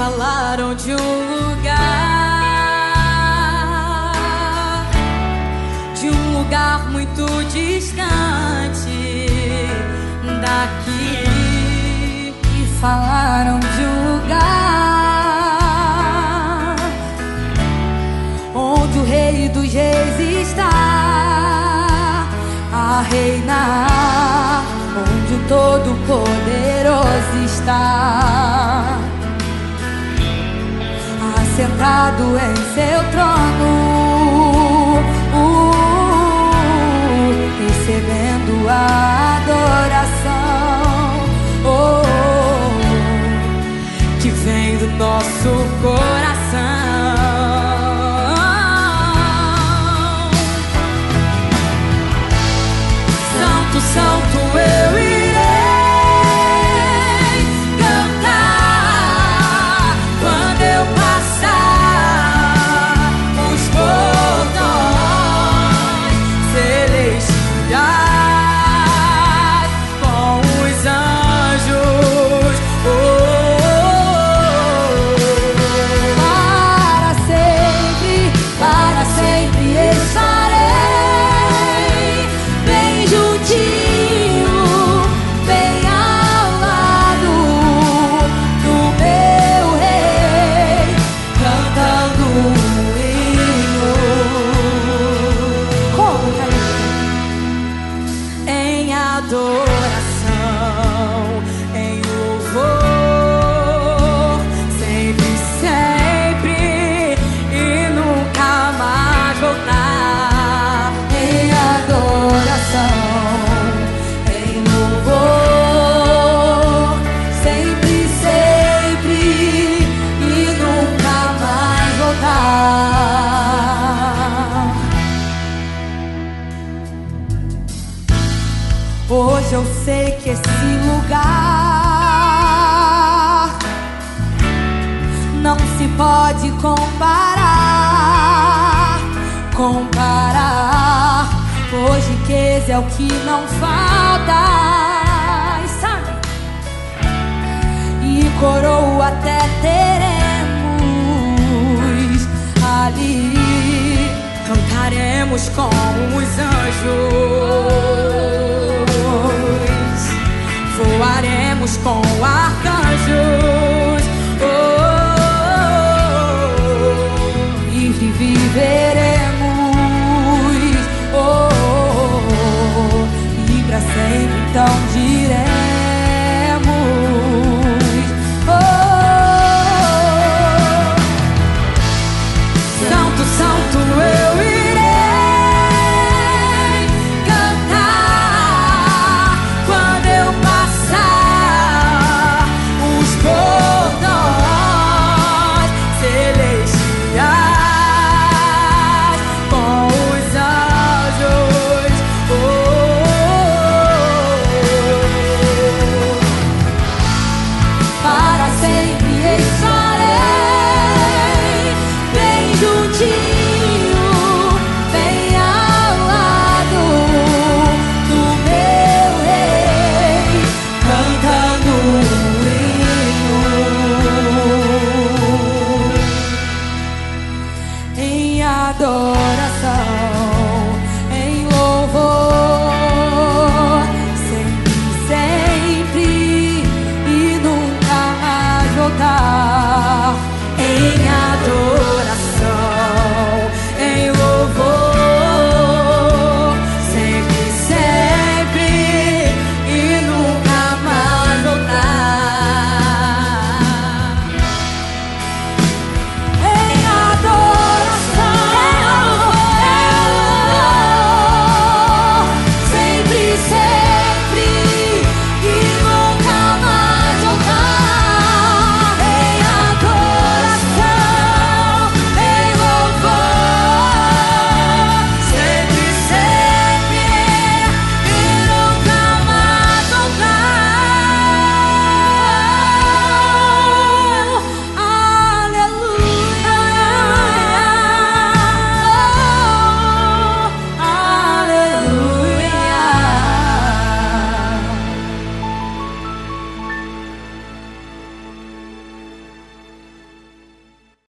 falaram de um lugar muito distante daqui. E falaram de um lugar onde o Rei dos Reis está a reinar, onde o Todo-Poderoso está assentado em seu trono, recebendo a adoração, que vem do nosso coração. Santo, Santo, eu irei cantar quando eu passar os portões celestiais com os anjos. Para sempre estarei bem juntinho, bem ao lado do meu Rei, cantando um hino. Como em adoração, em louvor, sempre, sempre e nunca mais voltar. Em adoração, em louvor, sempre, sempre e nunca mais voltar. Hoje eu sei que esse lugar não se pode comparar. Hoje riqueza é o que não falta, e sabe? E coroa até teremos ali. Cantaremos com os anjos, voaremos com arcanjos, livre viveremos, e pra sempre então diremos, Santo, Santo, eu irei cantar quando eu passar os portões celestiais com os anjos. Para sempre estarei bem juntinho, bem ao lado do meu Rei, cantando um hino em adoração.